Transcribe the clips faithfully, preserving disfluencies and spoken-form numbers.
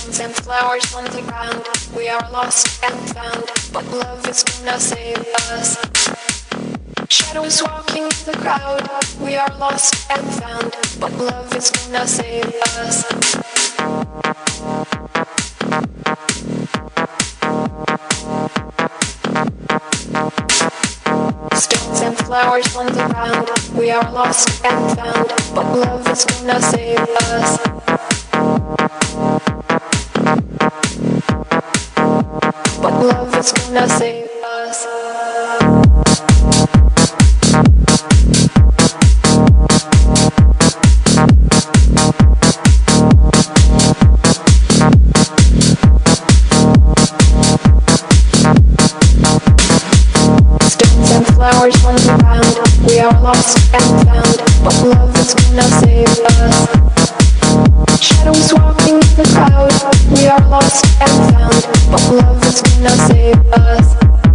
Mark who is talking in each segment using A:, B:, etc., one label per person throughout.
A: Stones and flowers on the ground. We are lost and found, but love is gonna save us. Shadows walking the crowd. We are lost and found, but love is gonna save us. Stones and flowers on the ground. We are lost and found, but love is gonna save us. But love is gonna save us. Stones and flowers on the ground. We are lost and found, but love is gonna save us. Shadows walking the crowd. We are lost and found, but love is gonna save us.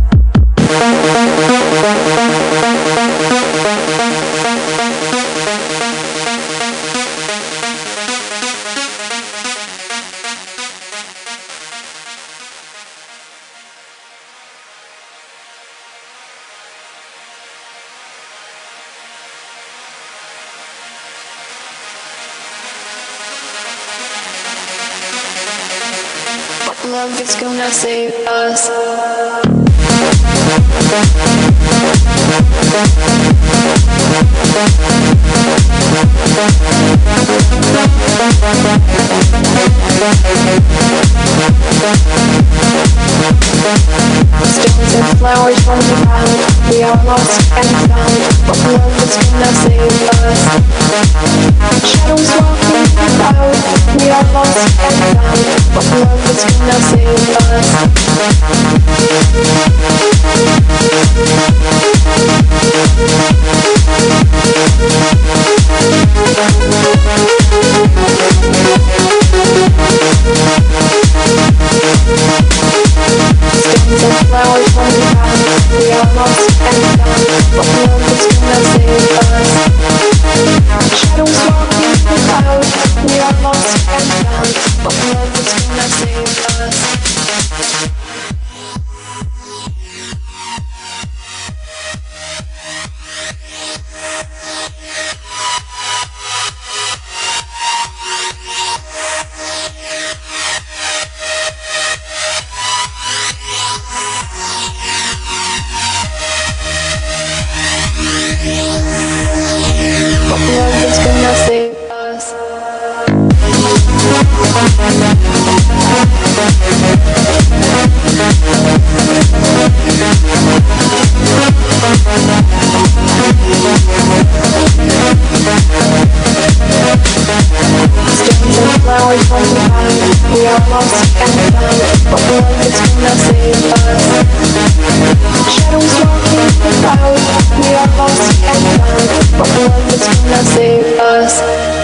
A: Love is gonna save us. Stones and flowers on the ground. We are lost and found, but love is gonna save us. Shadows walking the crowd. We are lost and found, but love is gonna save us. Stones and flowers on the ground. We are lost and found, but love is gonna save us. Shadows walking the crowd. We are lost and found, but love is gonna save us. But love is gonna save us. Stones and flowers on the ground. We are lost and found, but love is gonna save us. Shadows walking the crowd. We are lost and found, but love is gonna save us.